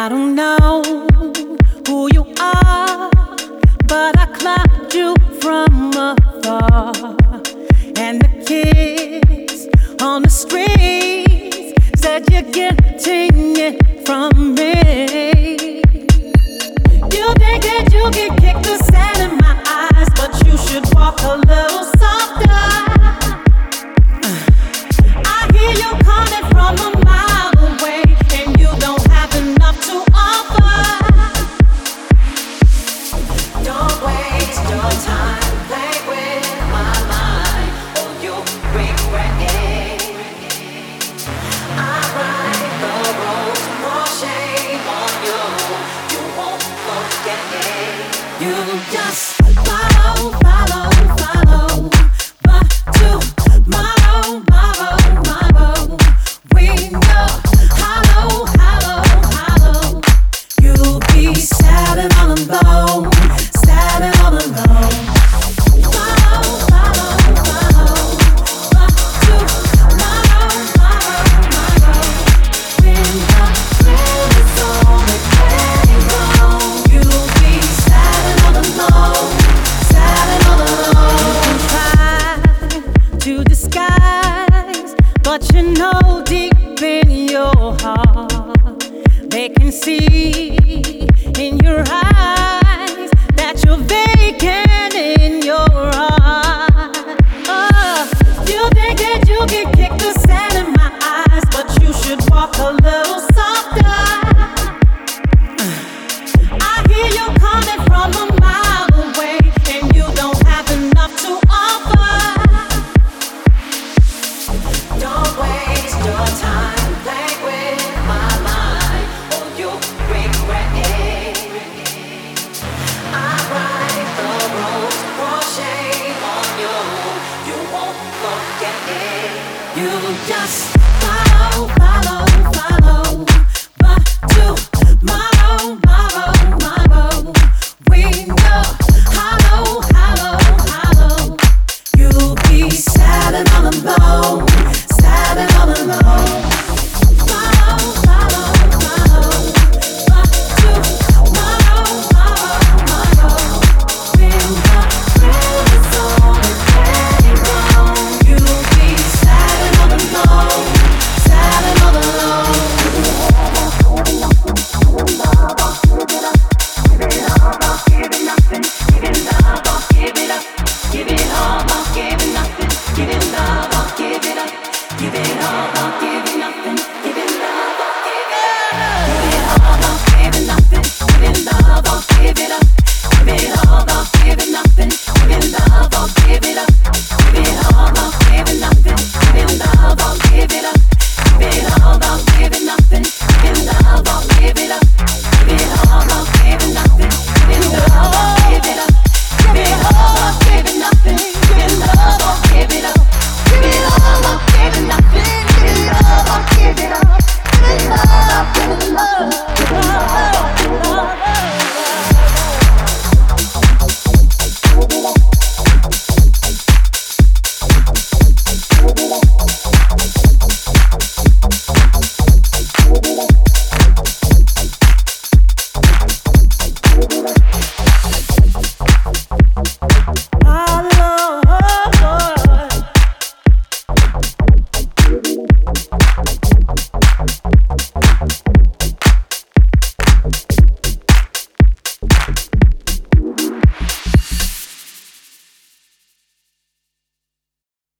I don't know who you are, but I climbed you from afar. And the kids on the streets said you're getting it from me. You think that you can kick the sand in my eyes, but you should walk a little softer. I hear you coming from a mile away, and you don't have enough to offer. Don't waste your time playing with my mind, or you'll regret it. I write the rules, more shame on you. You won't forget it. You just follow, follow, follow, but tomorrow, tomorrow, we know hollow, hollow, hollow. You'll be sad and all alone, sad and all alone. Follow, follow, follow, but tomorrow, tomorrow, when the thrill is only getting on, you'll be sad and all alone, sad and all alone. You can try to disguise, but you know deep in your heart, they can see in your eyes.